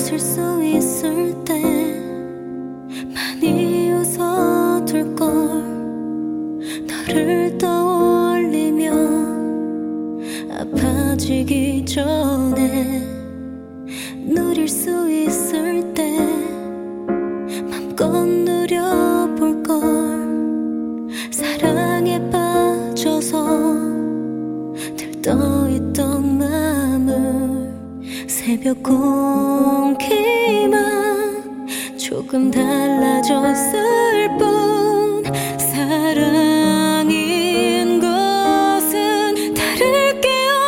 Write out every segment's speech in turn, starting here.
잊을 수 있을 때 많이 웃어둘걸. 너를 떠올리면 아파지기 전에 누릴 수 있을 때 맘껏 누려볼걸. 사랑에 빠져서 들떠있던 맘을 새벽 공기만 조금 달라졌을 뿐. 사랑인 것은 다를 게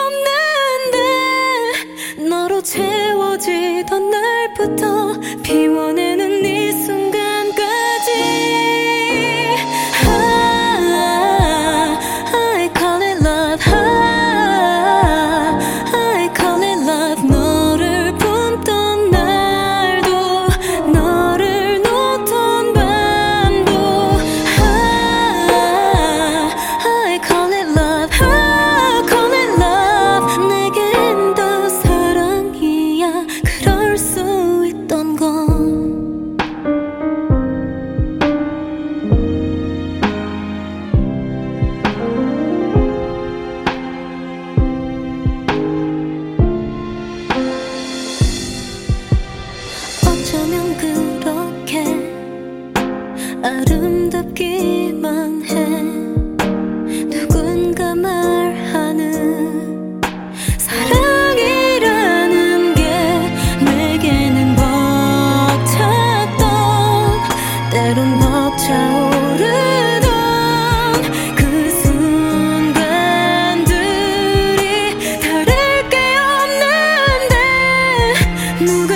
없는데 너로 채워지던 날부터 비워내는 이 순간까지 I call it love. I call it love. 너를 품던 날도 너를 놓던 밤도 I call it love. I call it love. 내겐 더 사랑이야 그럴 수 있던 건. 어쩌면 그렇게 아름답기만 해. 누군가 말하는 사랑이라는 게 내게는 벅찼던, 때론 벅차오르던 그 순간들이 다를 게 없는데 누가